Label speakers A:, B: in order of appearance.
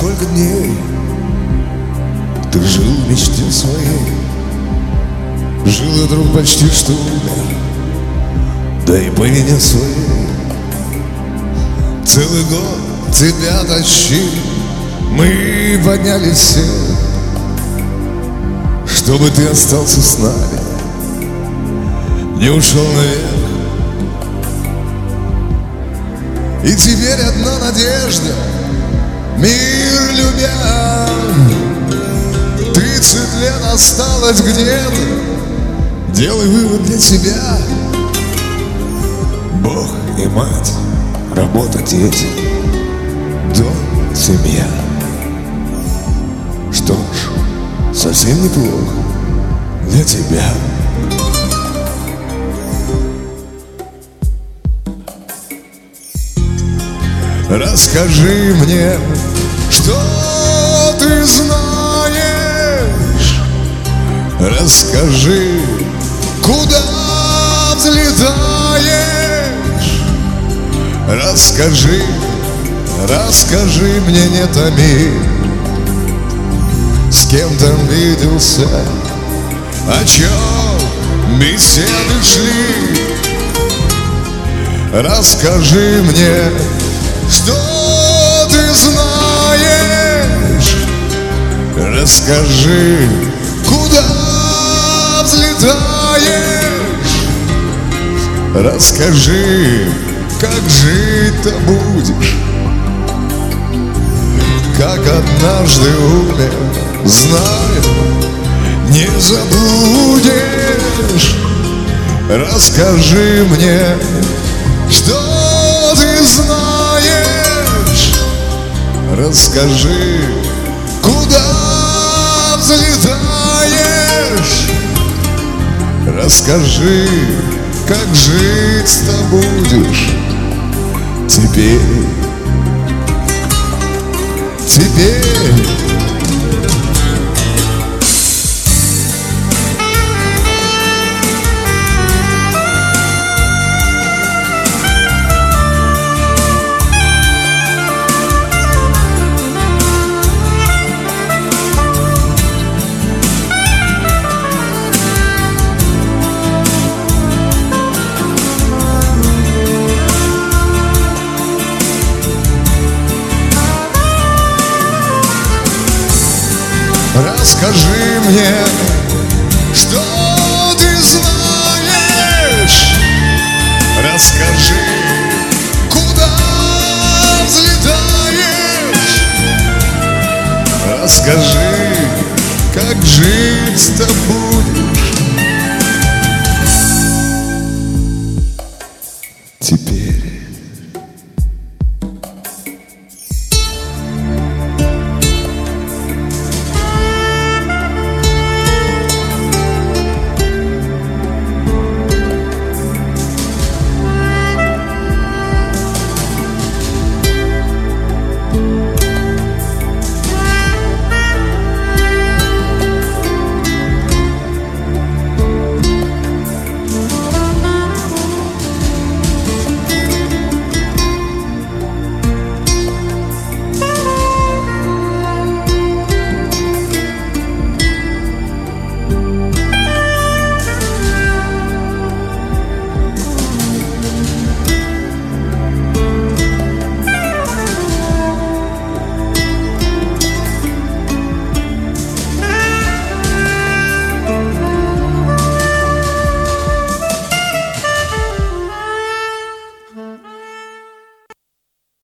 A: сколько дней ты жил в мечте своей. Жил и вдруг почти что умер, да и по вине своей. Целый год тебя тащили, мы поднялись все, чтобы ты остался с нами, не ушел наверх. И теперь одна надежда, мир любя, 30 лет осталось где-то. Делай вывод для себя: Бог и мать, работа, дети, дом, семья. Что ж, совсем неплохо для тебя. Расскажи мне, что ты знаешь. Расскажи, куда взлетаешь. Расскажи, расскажи мне, не томи. С кем там виделся, о чем беседы шли. Расскажи мне, что ты знаешь. Расскажи, куда взлетаешь. Расскажи, как жить-то будешь, как однажды умер, знаю, не забудешь. Расскажи мне, что ты знаешь. Расскажи, куда взлетаешь. Расскажи, как жить-то будешь теперь. Теперь. Расскажи мне, что ты знаешь. Расскажи, куда взлетаешь. Расскажи, как жить с тобой.